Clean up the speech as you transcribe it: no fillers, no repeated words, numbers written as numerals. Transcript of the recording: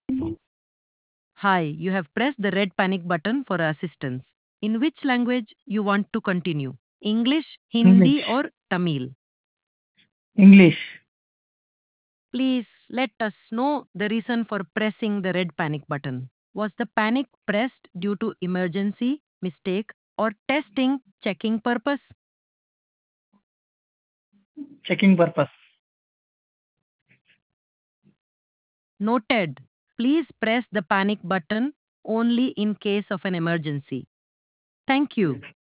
Hi, you have pressed the red panic button for assistance. In which language you want to continue? English, Hindi, English. or Tamil? English. Please let us know the reason for pressing the red panic button. Was the panic pressed due to emergency, mistake, or testing, checking purpose? Checking purpose. Noted. Please press the panic button only in case of an emergency. Thank you.